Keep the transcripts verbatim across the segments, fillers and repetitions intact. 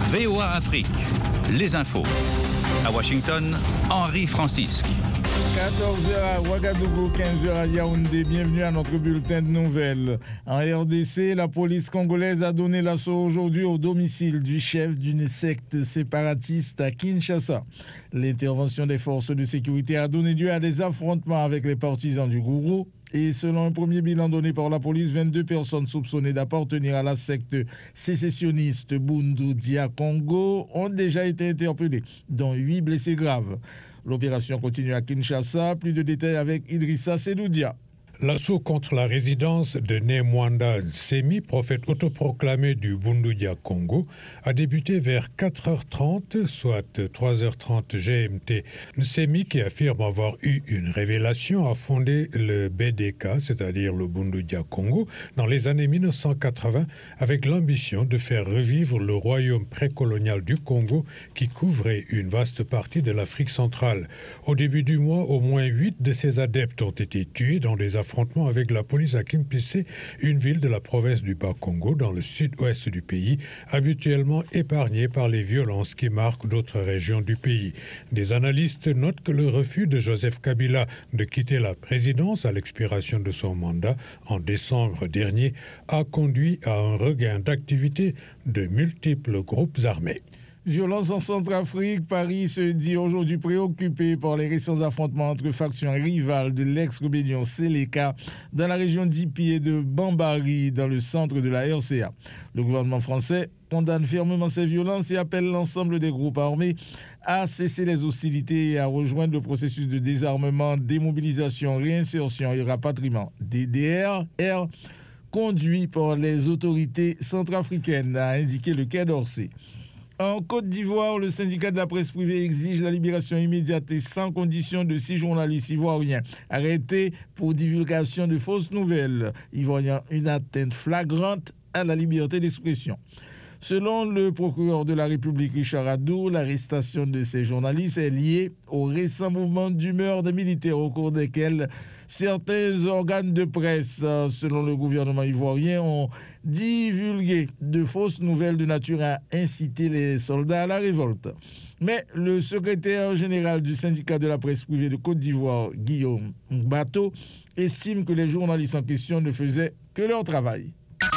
V O A Afrique, les infos. À Washington, Henri Francisque. quatorze heures à Ouagadougou, quinze heures à Yaoundé. Bienvenue à notre bulletin de nouvelles. En R D C, la police congolaise a donné l'assaut aujourd'hui au domicile du chef d'une secte séparatiste à Kinshasa. L'intervention des forces de sécurité a donné lieu à des affrontements avec les partisans du gourou. Et selon un premier bilan donné par la police, vingt-deux personnes soupçonnées d'appartenir à la secte sécessionniste Bundu Dia Congo ont déjà été interpellées, dont huit blessés graves. L'opération continue à Kinshasa. Plus de détails avec Idrissa Sedoudia. L'assaut contre la résidence de Nemwanda Nsemi, prophète autoproclamé du Bundu Dia Congo, a débuté vers quatre heures trente, soit trois heures trente G M T. Nsemi, qui affirme avoir eu une révélation, a fondé le B D K, c'est-à-dire le Bundu Dia Congo, dans les années mille neuf cent quatre-vingts, avec l'ambition de faire revivre le royaume précolonial du Congo qui couvrait une vaste partie de l'Afrique centrale. Au début du mois, au moins huit de ses adeptes ont été tués dans des affrontements avec la police à Kimpissé, une ville de la province du Bas-Congo dans le sud-ouest du pays, habituellement épargnée par les violences qui marquent d'autres régions du pays. Des analystes notent que le refus de Joseph Kabila de quitter la présidence à l'expiration de son mandat en décembre dernier a conduit à un regain d'activité de multiples groupes armés. Violence en Centrafrique, Paris se dit aujourd'hui préoccupé par les récents affrontements entre factions rivales de l'ex-rébellion Seleka dans la région d'Ipi et de Bambari dans le centre de la R C A. Le gouvernement français condamne fermement ces violences et appelle l'ensemble des groupes armés à cesser les hostilités et à rejoindre le processus de désarmement, démobilisation, réinsertion et rapatriement D D R R conduit par les autorités centrafricaines, a indiqué le Quai d'Orsay. En Côte d'Ivoire, le syndicat de la presse privée exige la libération immédiate et sans condition de six journalistes ivoiriens arrêtés pour divulgation de fausses nouvelles, y voyant une atteinte flagrante à la liberté d'expression. Selon le procureur de la République Richard Adou, l'arrestation de ces journalistes est liée au récent mouvement d'humeur des militaires au cours desquels certains organes de presse, selon le gouvernement ivoirien, ont divulgué de fausses nouvelles de nature à inciter les soldats à la révolte. Mais le secrétaire général du syndicat de la presse privée de Côte d'Ivoire, Guillaume Bateau, estime que les journalistes en question ne faisaient que leur travail.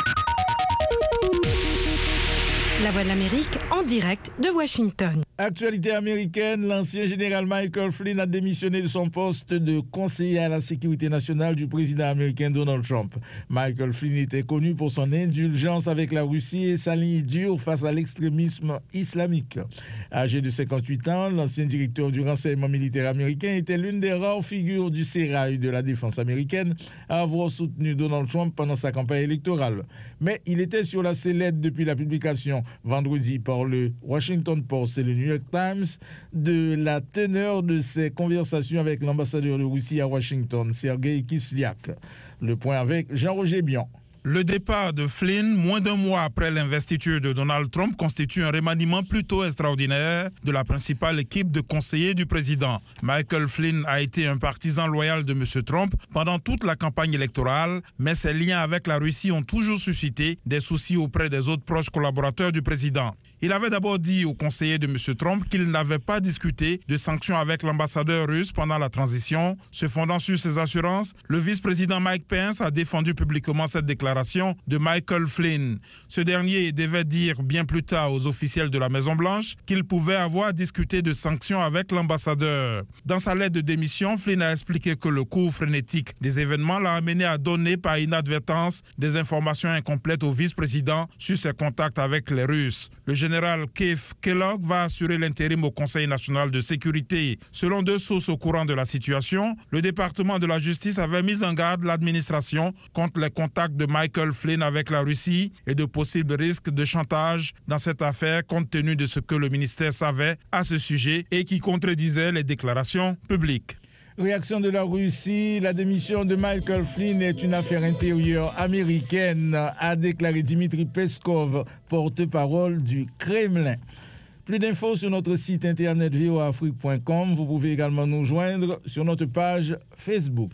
La Voix de l'Amérique en direct de Washington. Actualité américaine, l'ancien général Michael Flynn a démissionné de son poste de conseiller à la sécurité nationale du président américain Donald Trump. Michael Flynn était connu pour son indulgence avec la Russie et sa ligne dure face à l'extrémisme islamique. Âgé de cinquante-huit ans, l'ancien directeur du renseignement militaire américain était l'une des rares figures du sérail de la défense américaine à avoir soutenu Donald Trump pendant sa campagne électorale. Mais il était sur la sellette depuis la publication vendredi par le Washington Post et le New York Times de la teneur de ses conversations avec l'ambassadeur de Russie à Washington, Sergei Kislyak. Le point avec Jean-Roger Bion. Le départ de Flynn, moins d'un mois après l'investiture de Donald Trump, constitue un remaniement plutôt extraordinaire de la principale équipe de conseillers du président. Michael Flynn a été un partisan loyal de M. Trump pendant toute la campagne électorale, mais ses liens avec la Russie ont toujours suscité des soucis auprès des autres proches collaborateurs du président. Il avait d'abord dit aux conseillers de M. Trump qu'il n'avait pas discuté de sanctions avec l'ambassadeur russe pendant la transition. Se fondant sur ses assurances, le vice-président Mike Pence a défendu publiquement cette déclaration de Michael Flynn. Ce dernier devait dire bien plus tard aux officiels de la Maison-Blanche qu'il pouvait avoir discuté de sanctions avec l'ambassadeur. Dans sa lettre de démission, Flynn a expliqué que le cours frénétique des événements l'a amené à donner par inadvertance des informations incomplètes au vice-président sur ses contacts avec les Russes. Le général Keith Kellogg va assurer l'intérim au Conseil national de sécurité. Selon deux sources au courant de la situation, le département de la justice avait mis en garde l'administration contre les contacts de Michael Flynn avec la Russie et de possibles risques de chantage dans cette affaire compte tenu de ce que le ministère savait à ce sujet et qui contredisait les déclarations publiques. Réaction de la Russie, la démission de Michael Flynn est une affaire intérieure américaine, a déclaré Dmitry Peskov, porte-parole du Kremlin. Plus d'infos sur notre site internet v o a afrique point com. Vous pouvez également nous joindre sur notre page Facebook.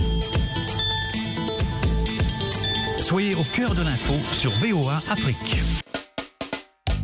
Soyez au cœur de l'info sur V O A Afrique.